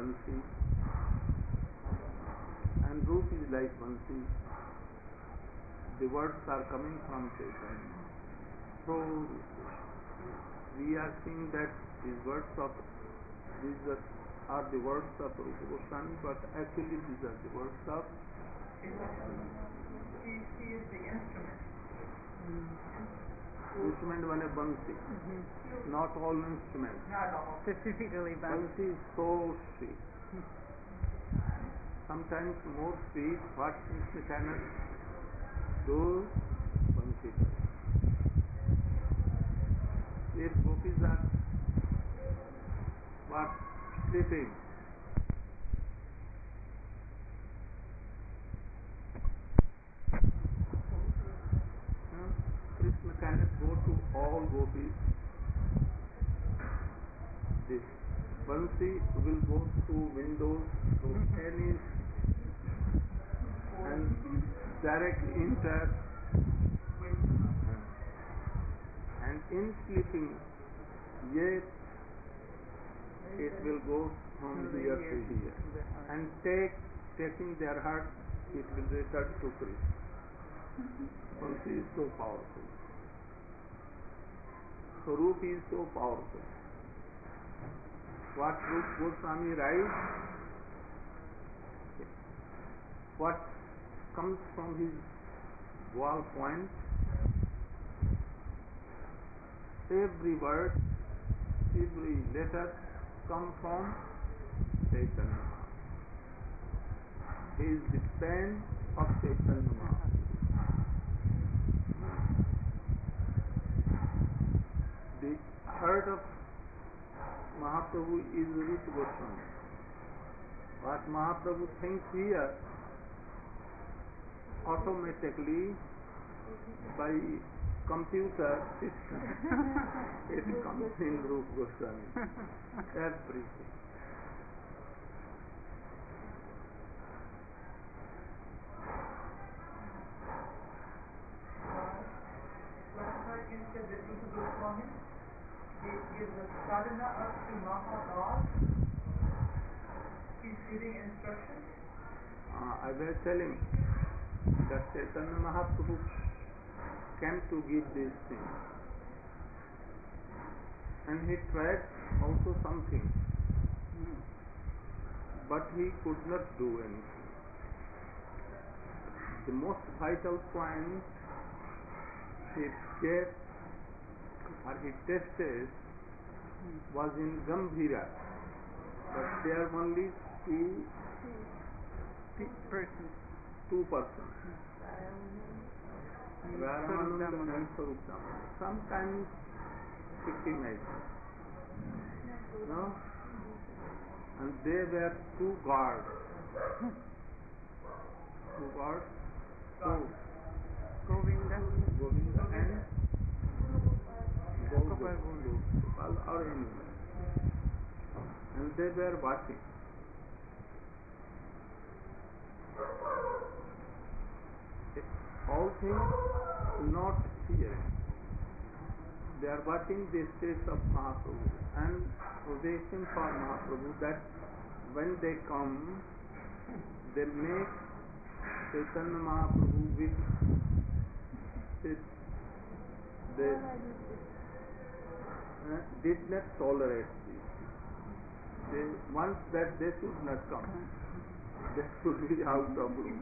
Bansi and Roop is like Bansi. The words are coming from Chaitanya. So we are seeing that these words are the words of Rupa Goswami, but actually these are the words of Chaitanya. He is the instrument. Instrument means Bansi. Not all instruments. Not all. Specifically Bansi is so sweet. Sometimes more sweet what Krishna cannot do, Bansi does. If gopis are sleeping, Krishna cannot go to all gopis. This Bansi will go through windows, through any, and directly enter. And in sleeping, yet it will go from here to here. And taking their heart, it will return to Krishna. Bansi is so powerful. Swarup is so powerful. What Rupa Goswami writes, what comes from his wall point, every word, every letter come from Chaitanya Mahaprabhu. He is the pen of Chaitanya Mahaprabhu. The heart of Mahaprabhu is Rupa Goswami. What Mahaprabhu thinks here, automatically by computer system, it comes in Rupa Goswami. Everything. Last night you said that Rupa Goswami is the sadhana up to Mahabod. He's giving instructions. I was telling that Chaitanya Mahaprabhu came to give these things. And he tried also something. But he could not do anything. The most vital point he gave or he tested was in Gambhira. But there are only two persons. Ramananda and Sarupdamana. Sometimes 50 maidens. No? And they were two guards. Two guards. Govinda and Gopal or anyone. And they were watching. All things not hearing. They are watching the steps of Mahaprabhu and waiting for Mahaprabhu that when they come, they make Chaitanya Mahaprabhu with it. They did not tolerate this. They want that they should not come. They should be out of room.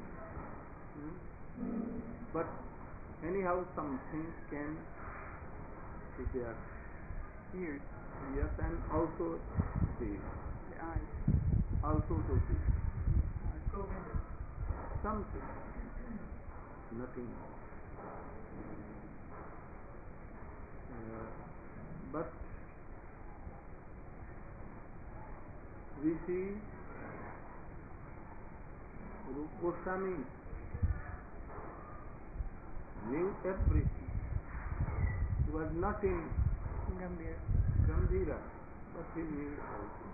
But anyhow, something can be their ears, and also the eyes. Also to see. Govinda. Something. Nothing more. But we see Rupa Goswami knew everything. He was not in Gambhira, but he knew also.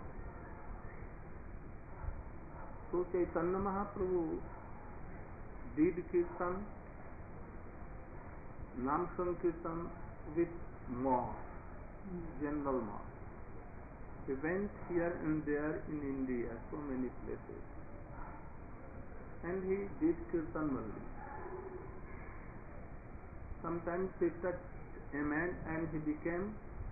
So Chaitanya Mahaprabhu did Kirtan, Nam Sankirtan with more, general more. He went here and there in India, so many places. And he did kirtan only. Sometimes he touched a man and he became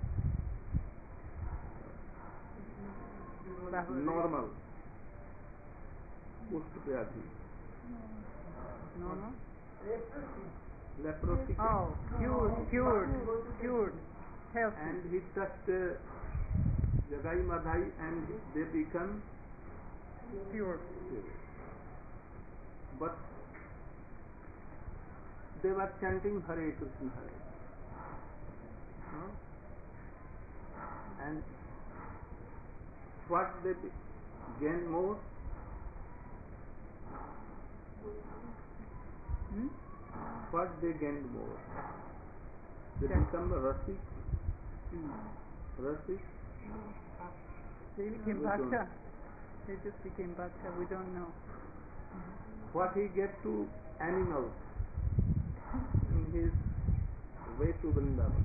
normal. Kushtvyathi. Normal? Leprosy. Oh, cured, healthy. And he touched Jagai Madhai and they become Pure. pure. But they were chanting Hare Krishna Hare. Huh? And what they gain more? Hmm? What they gained more? They Yes. become Rasik. Rasik. They became We don't- bhakta. They just became bhakta. We don't know. What he gave to animals in his way to Vrindavan.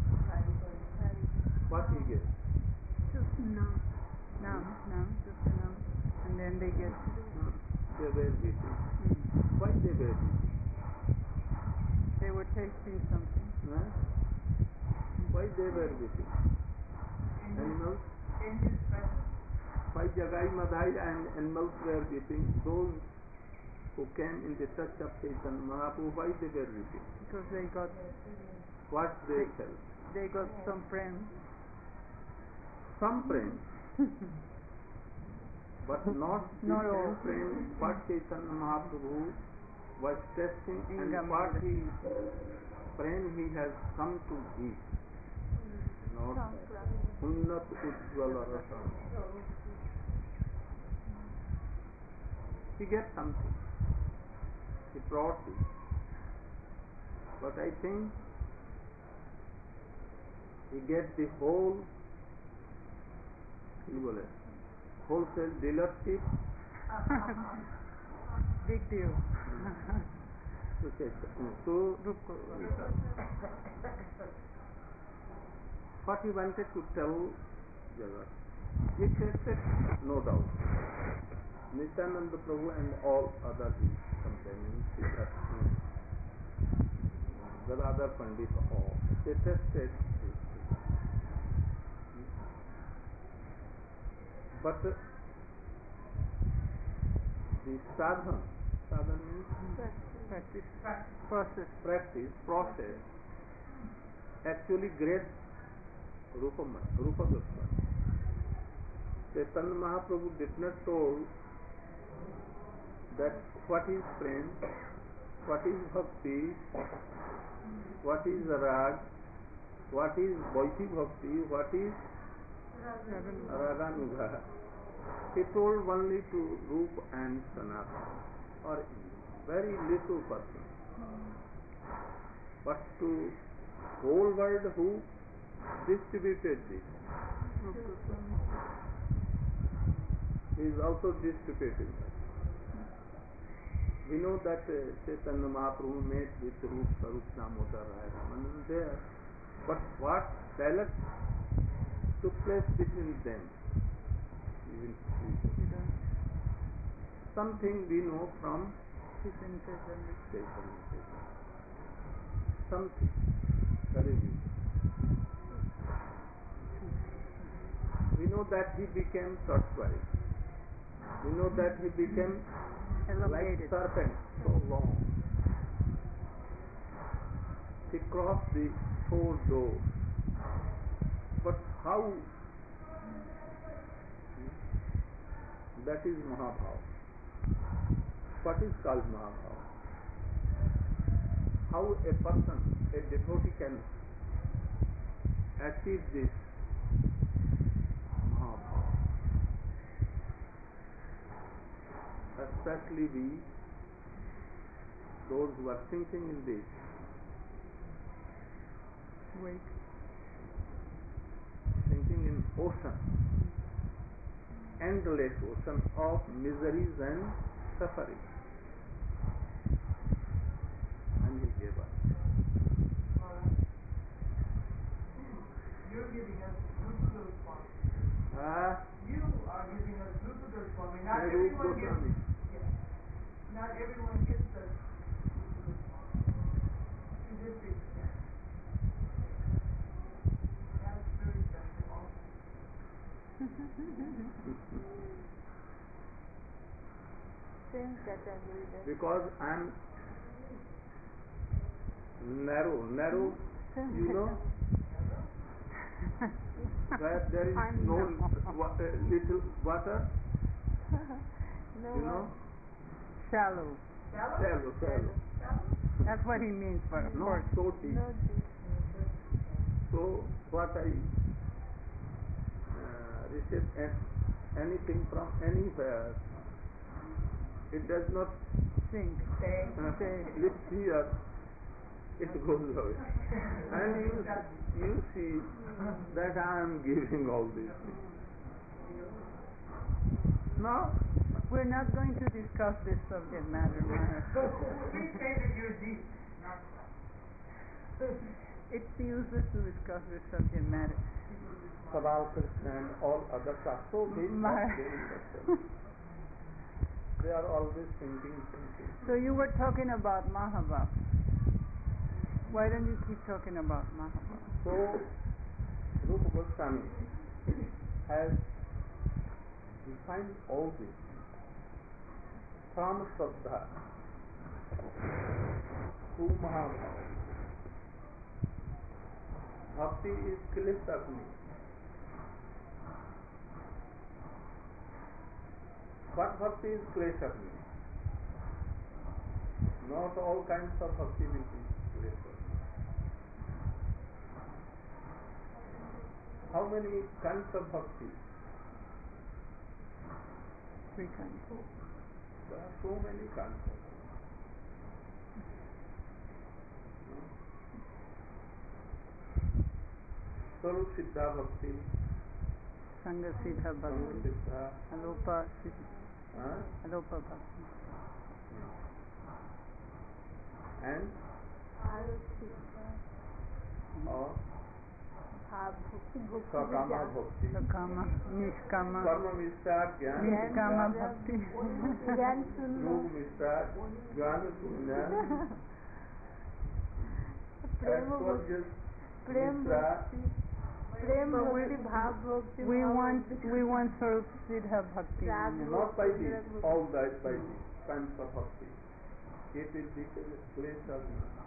What he gave? Just nam, just a nam. And then they get. They were weeping. Mm. Why they were weeping? They were tasting something. Huh? Why they were weeping? Animals? In his presence. Why Jagai Madhai and animals were weeping? Those who came in the touch of Chaitanya Mahaprabhu, why they were weeping? Because they got What they felt? some friends. Some prem, but not the Not same all. prem what Chaitanya Mahaprabhu was testing and Ingam. what prem he has come to give. Not Unnat Ujjvala Rasam. He gave something. He brought it. But I think he gave the wholesale dealership Big deal. to Chaitanya. So Rup Goswami. what he wanted to tell Jagat, he tasted, no doubt. Nityananda Prabhu and all other his companions, Gadadhar Pandit, all, they tasted this. But the sadhana means process, actually grace Rupa Goswami. Chaitanya Mahaprabhu did not told that what is prem, what is bhakti, what is rag, what is Vaidhi bhakti, what is Raganuga. He told only to Rup and Sanatana, or very little person. But to whole world, who distributed this? Rup Goswami. He is also distributing it. We know that Chaitanya Mahaprabhu met with Rup Sarup Damodar Rai Ramanand there. But what dialogue took place between them? We will see. We don't. Something we know from Chaitanya Chaitanya. Chaitanya. Something. Very little. We know that he became tortoise. We know that he became like Elongated. serpent, so long. He crossed the 4 doors. But how? That is Mahabhav. What is called Mahabhav? How a person, a devotee can achieve this Mahabhav? Especially we, those who are thinking in this, Wake. thinking in ocean, endless ocean of miseries and suffering. And he gave us. You're giving us beautiful response. You are giving us Rupa Goswami. Not Rupa everyone gets. Goswami. Yeah. Not everyone gets the Rupa Goswami. To this extent. That's very special also. Same category. Because I am narrow, you know, where there is I'm no narrow. little water, No, you know, shallow. shallow. That's what he means, but of course. Not so deep. No deep. So what I receive anything from anywhere, it does not Sink. live here, it goes away. And you see that I am giving all these things. Now, We're not going to discuss this subject matter, Maharaj. Please say that you're deep. It's useless to discuss this subject matter. Sabal Krishna and all others are so big, Maharaj. they are always thinking. So you were talking about Mahabharata. Why don't you keep talking about Mahabharata? So, Rupa Goswami has defined all this from Shraddha to Mahabharata. Bhakti is Kilesagni. What bhakti is Kilesagni? Not all kinds of bhakti will be Kilesagni. How many kinds of bhakti? 3 kinds. There are so many kinds of bhakti. Swarup Siddha Bhakti, Sangha Siddha Bhakti, Siddha, Alopa Bhakti. and or Sakama Bhakti. Sakama, Nishkama, Karma Mishra, Jnana Nishkama Mishra, Bhakti. Yog Mishra, Jnana Sunya, Asperges Mishra. We want Swarup Siddha Bhakti. Not by these, all that by these kinds of bhakti. It will be place of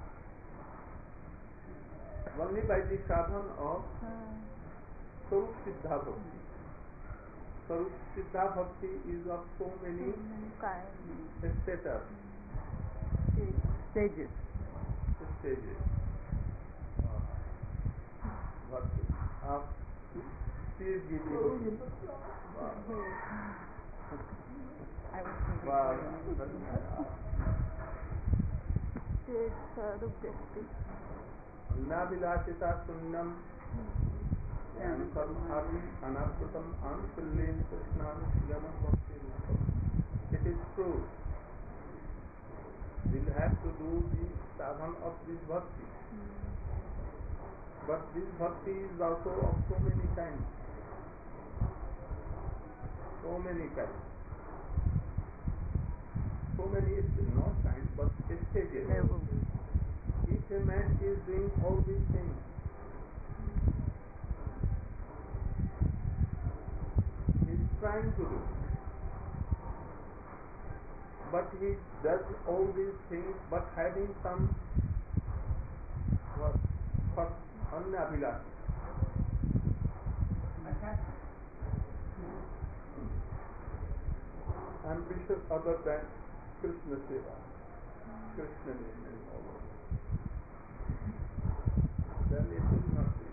only by the sadhan of Swarup Siddha Bhakti. Swarup Siddha Bhakti is of so many status, Stages. stages. Bhakti. Please give me Bhakti. I was thinking Navilasita Sunyam Yankaram Anarputam Anukulin Krishnan Yaman Bhakti. It is true. We'll have to do the sadhan of this bhakti. But this bhakti is also of so many kinds. So many kinds. So many, not kinds, but stages. If a man is doing all these things, he is trying to do. But he does all these things, but having some Annabhilash. Ambitious other than Krishna Seva, Krishna name and all of that. Then it will not be.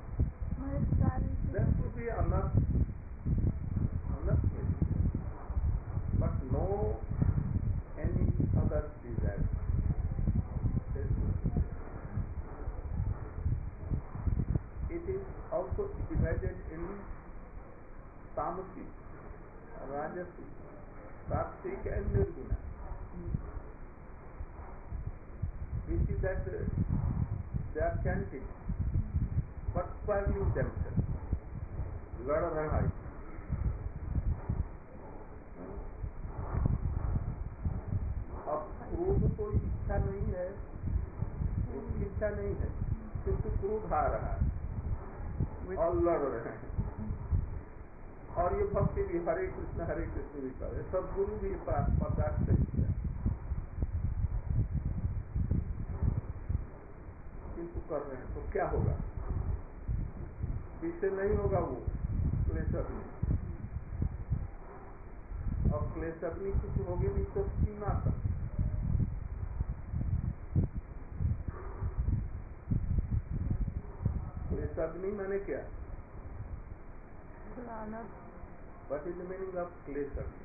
There should be enough maybe, but no any other desire. It is also divided in Tamasi, Rajasi, Sattvic and Nirguna. We see that they are chanting, but spoiling themselves. Lada Rahai. क्रोध कोई इच्छा नहीं है, उसकी इच्छा नहीं है, किंतु क्रोध आ रहा है और लड़ रहे हैं। और ये भक्ति भी हरे कृष्ण भी करे, सब गुरु भी पदार्थ से किंतु कर रहे हैं, तो क्या होगा? इससे नहीं होगा वो क्लेश अग्नि, और क्लेश अग्नि कुछ होगी भी तो सीमा तक। क्लेश अग्नि मैंने क्या? What is the meaning of क्लेश अग्नि?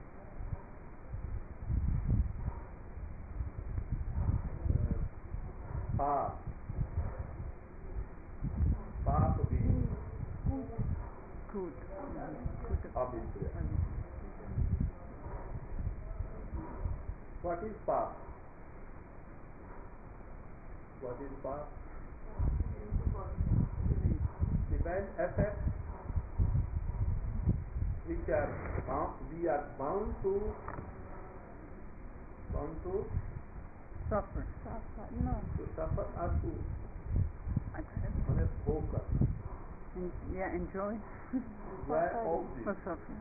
पाप भी अविद्या। What is पाप? What is पाप? The bad effects which are bound, we are bound to suffer. No. To suffer or to Accept. मैंने भोग करना। Yeah, enjoy. Enjoy of this. For suffer.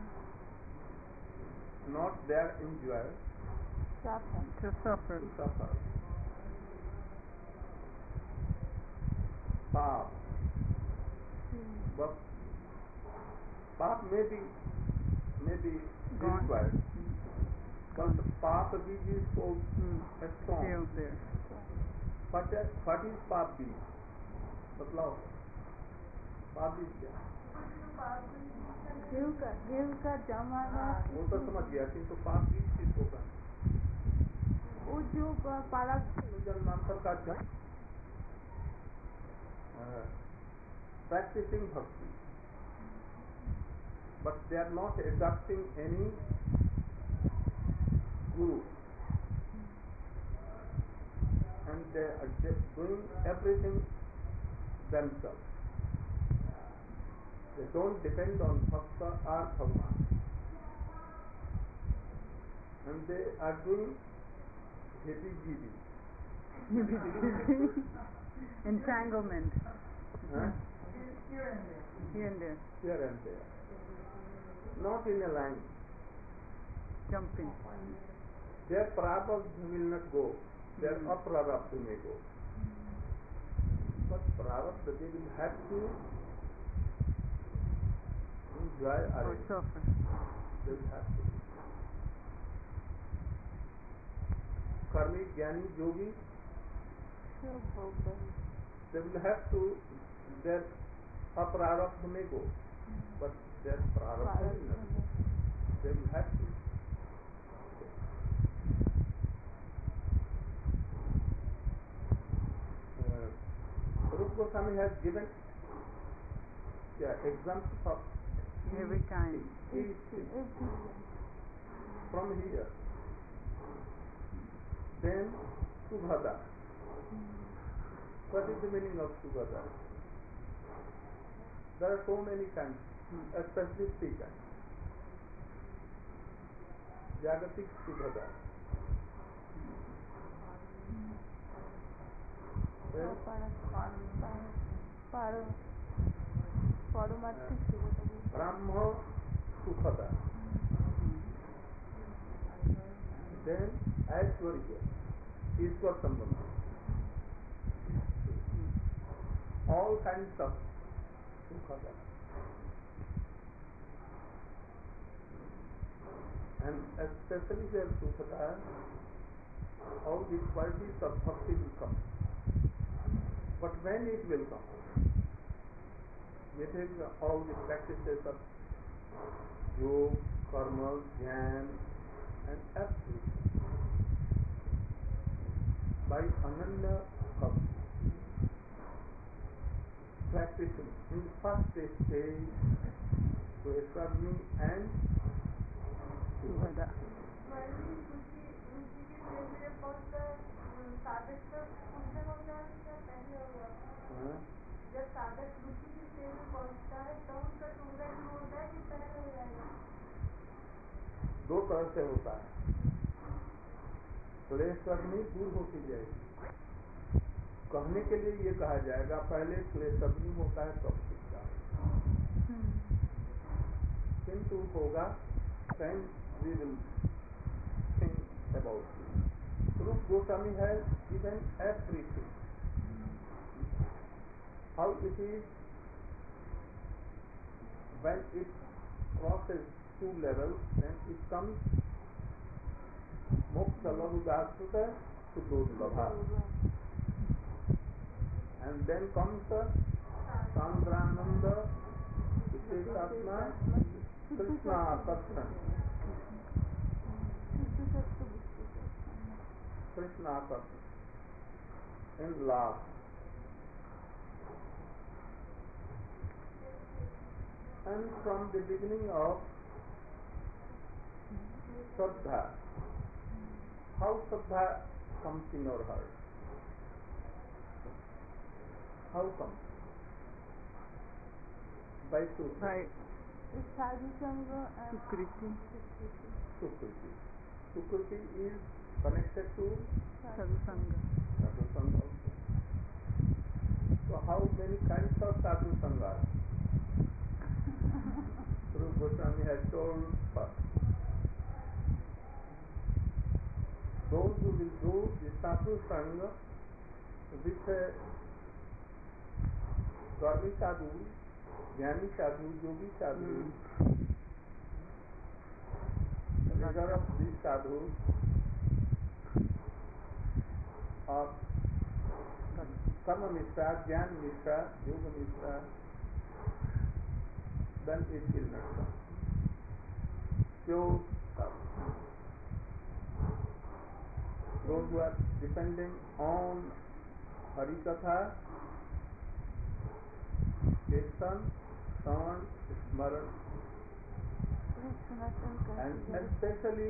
Not their enjoy. Suffer. To suffer. To suffer. पाप, but पाप may be required, but पाप बीज is so strong. Still there. What is पाप बीज? बतलाओ, पाप बीज क्या? गेहूं का जमाना। वो तो समझ गया, किंतु पाप बीज किसको कहते? वो जो पाला जन्मांतर का जन्म practicing bhakti, but they are not adopting any guru, and they are just doing everything themselves. They don't depend on bhakta or bhagwan, and they are doing heavy-giving. Entanglement. Huh? Here and there. Here and there. Here and there. Not in a line. Jumping. Their prarabdha will not go. Their aprarabdha may go. But prarabdha, they will have to enjoy Or suffer. They will have to. Karmi, Jnani, Yogi, they will have to, their aprarabdha may go, but their prarabdha will not go. They will have to. Rupa Goswami has given examples of Every kind. From here. Then Subhada. What is the meaning of Subhada? There are so many kinds, especially three kinds. Jagatic Subhada. Brahma Sukhada. Then Aishwarya, Ishwar Sambandha. All kinds of Sukhada. And especially where Sukhada, all the qualities of bhakti will come. But when it will come? It is all the practices of yoga, karma, jnana, and everything. By Ananya Bhakti, practicing in first stage Vaisarni and Subhada. जब साधक रुचि की stage में पहुंचता है तो उनका सुबह शुरू होता है कि पहले हो जाएगा? दो तरह से होता है। क्लेश अग्नि दूर होती जाएगी। कहने के लिए ये कहा जाएगा पहले क्लेश अग्नि होता है तब सीखता है, किंतु होगा then we will think about it. Rup Goswami has given everything. How it is when it crosses two levels, then it comes Moksha Lahudasuta Sudodlabha. And then comes Sandrananda Visheshatma Krishna Akarsan. Krishna Akarsan. In last. And from the beginning of Shraddha, how Shraddha comes in our heart? How comes? By two things. By Sadhu Sangha and Sukriti, Sukriti. Sukriti is connected to Sadhu Sangha. Sadhu Sangha also. So how many kinds of Sadhu Sangha? Rupa Goswami has told first. Those who will do the Sadhu Sangha with Karmi Sadhu, Jnani Sadhu, Yogi Sadhu, leader of these sadhus of Karma Mishra, Jnana Mishra, Yoga Mishra, then it will not come. Pure sadhu. Those who are depending on Harikatha, Kirtan, Shravan, Smaran, and especially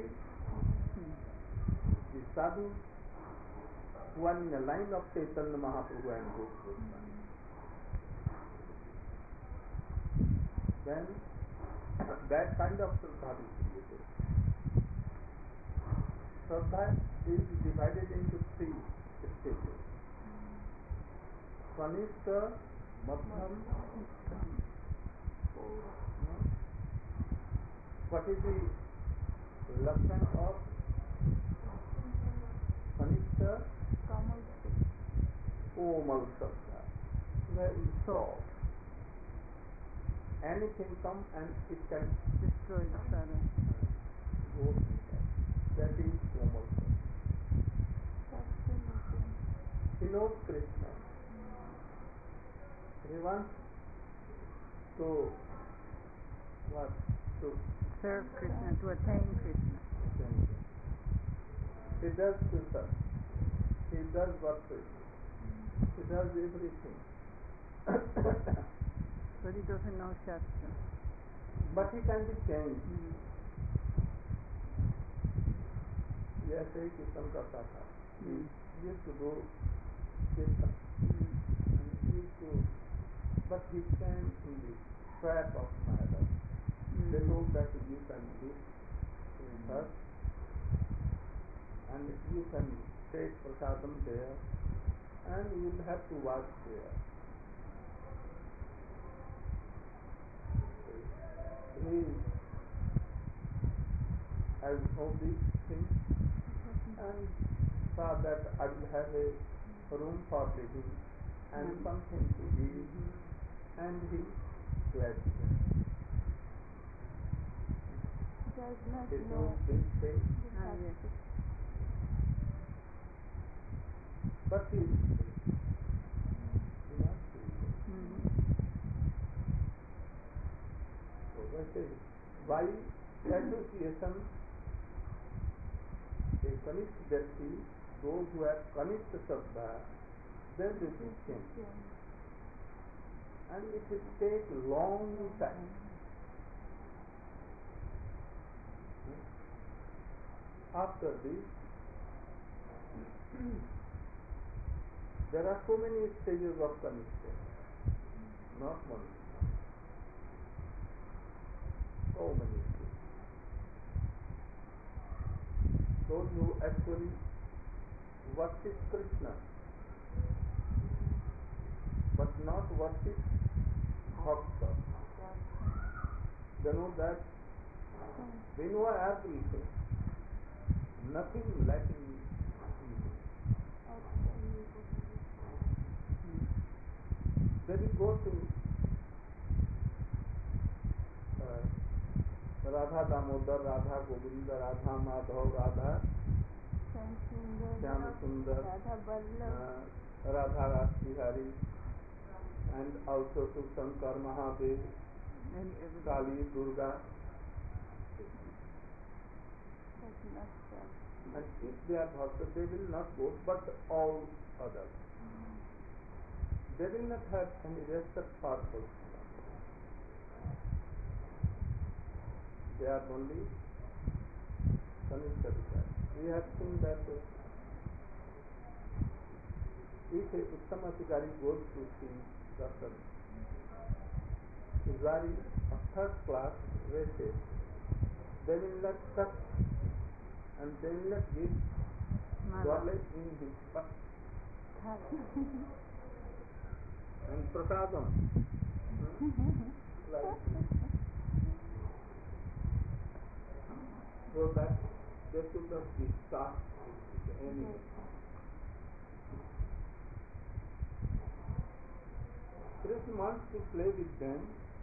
the sadhus who are in the line of Chaitanya Mahaprabhu and Rupa Goswami. Then that kind of Shraddha is created. Shraddha is divided into three stages. Kanishta, Madhyam, what is the Lakshan of Kanishta? Komal Shraddha. Very soft. Anything come and it can Destroy the Sadhu. go inside. That is Komal Shraddha. He knows Krishna. He wants to what? To Serve Krishna, to attain Krishna. he does kirtan. He does worship. He does everything. But he doesn't know Shastra. But he can be changed. ये ऐसे ही कीर्तन करता था. He used to do kirtan. And he used to, but he came in the trap of Maya. They told that you can live with us and you can take prasadam there and you will have to watch there. He has all these things and saw that I will have a room for living and something to eat, and he left it. He told this thing, Yes. but he is free. He wants to be free. So वैसे ही by association a कनिष्ठ व्यक्ति, those who have कनिष्ठ श्रद्धा, then they will change. And it will take long time. After this, there are so many stages of kanishta, not one. So many stages. Those who actually worship Krishna, but not worship Bhakta. They know that we know everything, nothing lacking in him. They will go to Radha Damodar, Radha Govinda, Radha Madhav, Radha Shyam Sundar, Radha Rasbihari, and also to Shankar Mahadev, Kali, Durga. And if they are bhakta, they will not go, but all others. They will not have any respect for Krishna. They are only Kanishka. We have seen that if a Uttamatikari goes to see Dr. Pujari of third class races, they will not touch and they will not give Dwale in his butt. And prasadam. Like so that they should not be starved with anything. Krishna wants to play with them,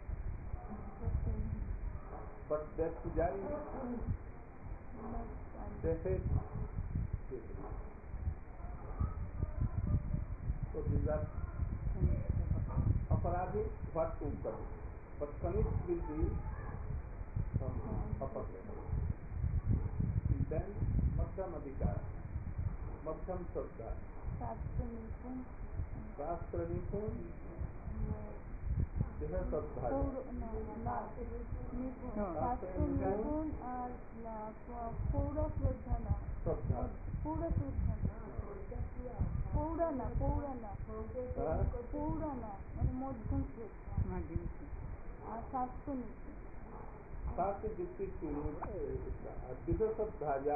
but their pujari, they hate Krishna. So these are aparadhi, what to do. But Kanishk will be from upper level. Then Madhyam Adhikara, Madhyam Shraddha, Shastra Nipun, Deha Sadbhaja, Shastra Dipti Sunu, Deha Sadbhaja,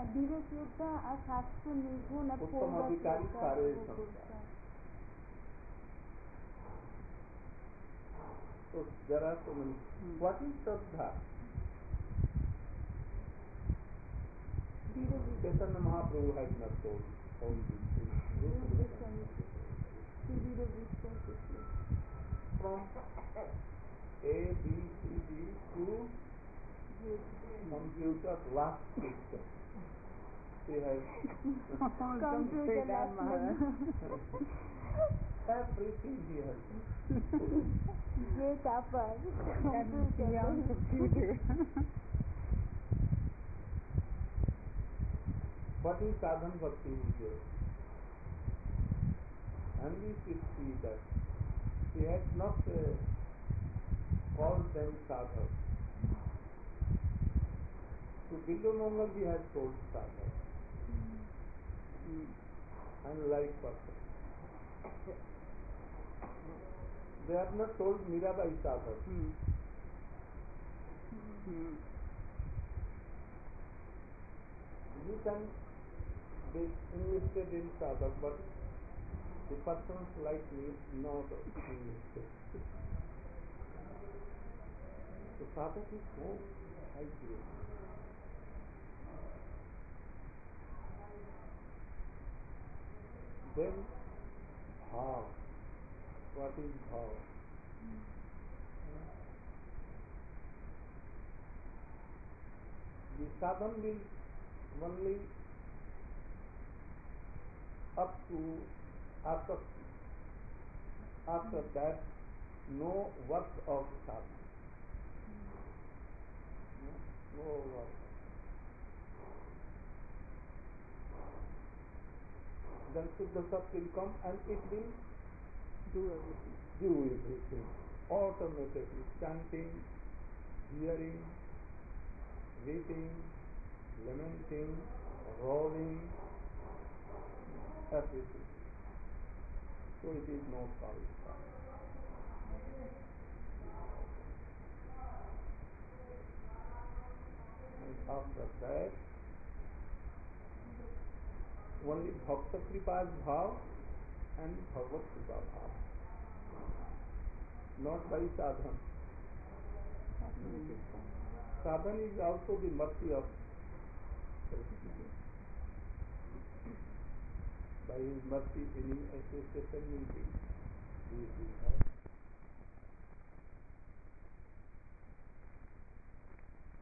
Uttam Adhikari Sare Samsara. So there are so many. What is Shraddha? Chaitanya Mahaprabhu has not told all these things. From A, B, C, D to computer last picture. She has everything he has. What is sadhan bhakti here? And we should see that he has not called them sadhak. To Billu Mangal he has told sadhak. Unlike person. They have not told Mirabai sadhak. You can be enlisted in sadhak, but the persons like me not enlisted. So sadhak is so high grade. Then bhav. What is bhav? The sadhan will only up to asakti. After that, no work of sadhan. No work. Then Shuddha Sat will come and it will do everything. Automatically. Chanting, hearing, weeping, lamenting, rolling, everything. So it is not Kavita. And after that, only Bhakta Kripa's bhav and Bhagavad Kripa bhav, not by sadhan. Sadhan is also the mercy of Krishna. By his mercy, any association will be.